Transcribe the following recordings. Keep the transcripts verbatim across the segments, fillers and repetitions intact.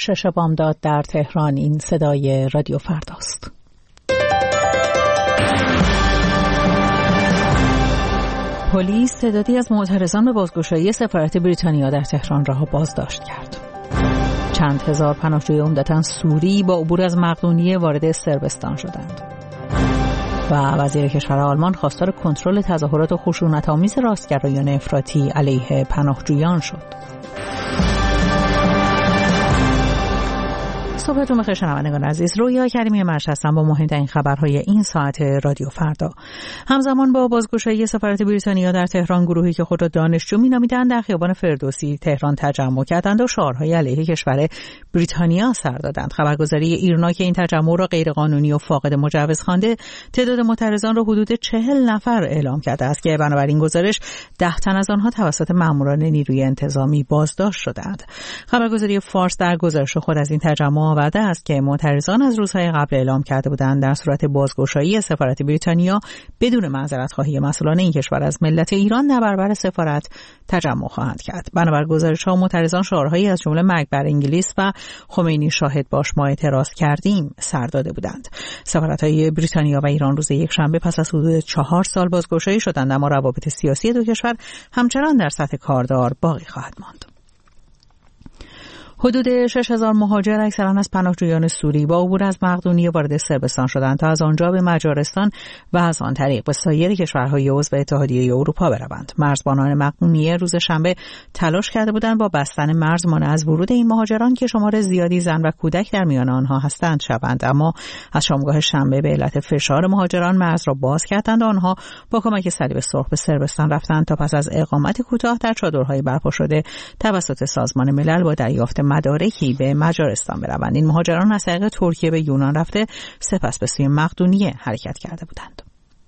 شش بامداد در تهران. این صدای رادیو فرداست. پلیس تعدادی از معترضان به بازگشایی سفارت بریتانیا در تهران را بازداشت کرد. چند هزار پناهجوی عمدتاً سوری با عبور از مقدونیه وارد صربستان شدند. و وزیر کشور آلمان خواستار کنترل تظاهرات و خشونت‌آمیز راستگرایان افراطی علیه پناهجویان شد. صبحتون بخیر شنوندگان عزیز. رویا کریمی مرش هستم با مهمترین خبرهای این ساعت رادیو فردا. همزمان با بازگشایی سفارت بریتانیا در تهران، گروهی که خود را دانشجو می‌نامیدند در خیابان فردوسی تهران تجمع کردند و شعارهای علیه کشور بریتانیا سر دادند. خبرگزاری ایرنا که این تجمع را غیرقانونی و فاقد مجوز خوانده، تعداد معترضان را حدود چهل نفر اعلام کرده است که بنابراین گزارش ده تن از آنها توسط ماموران نیروی انتظامی بازداشت شدند. خبرگزاری فارس در گزارش خود از این تجمع آورده است که معترضان از روزهای قبل اعلام کرده بودند در صورت بازگشایی سفارت بریتانیا بدون معذرت خواهی مسئولان این کشور از ملت ایران در برابر سفارت تجمع خواهند کرد. بنابر گزارش‌ها معترضان شعارهایی از جمله مرگ بر انگلیس و خمینی شاهد باش ما اعتراض کردیم سر داده بودند. سفارت‌های بریتانیا و ایران روز یکشنبه پس از حدود چهار سال بازگشایی شدند، اما روابط سیاسی دو کشور همچنان در سطح کاردار باقی خواهد ماند. حدود شش هزار مهاجر اکثرا از پناهجویان سوری با عبور از مقدونیه وارد صربستان شدند تا از آنجا به مجارستان و از آن طریق به سایر کشورهای عضو اتحادیه اروپا بروند. مرزبانان مقدونیه روز شنبه تلاش کرده بودند با بستن مرز مانع از ورود این مهاجران که شمار زیادی زن و کودک در میان آنها هستند شوند، اما از شامگاه شنبه به علت فشار مهاجران مرز را باز کردند و آنها با کمک صلیب سرخ به صربستان رفتند تا پس از اقامت کوتاه در چادرهای برپا شده توسط سازمان ملل با دریافت مدارکی به مجارستان بروند. این مهاجران از طریق ترکیه به یونان رفته سپس به سوی مقدونیه حرکت کرده بودند.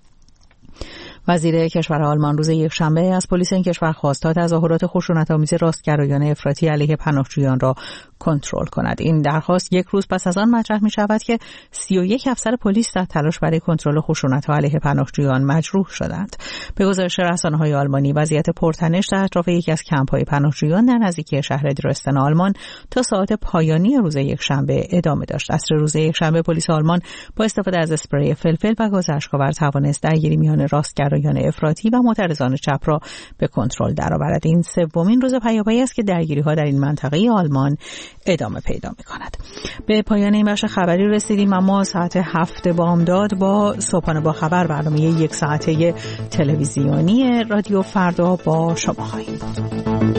وزیر کشور آلمان روز یکشنبه از پلیس این کشور خواست تا تظاهرات خشونت‌آمیز راستگرایان افراطی علیه پناهجویان را کنترل کند. این درخواست یک روز پس از آن مطرح می شود که سی و یک افسر پلیس در تلاش برای کنترل خشونت‌ها علیه پناهجویان مجروح شدند. به گزارش رسانه‌های آلمانی، وضعیت پرتنش در اطراف یکی از کمپ‌های پناهجویان در نزدیکی شهر درستن آلمان تا ساعات پایانی روز یکشنبه ادامه داشت. عصر روز یکشنبه پلیس آلمان با استفاده از اسپری فلفل و گاز اشک‌آور توانست درگیری میان راستگرایان افراطی و معترضان چپ را به کنترل درآورد. این سومین روز پیاپی است که درگیری‌ها در این منطقه آلمان ادامه پیدا می‌کند. به پایان این بخش خبری رسیدیم، اما ساعت هفت بامداد با صبحانه با خبر، برنامه یک ساعته تلویزیونی رادیو فردا با شما خواهیم بود.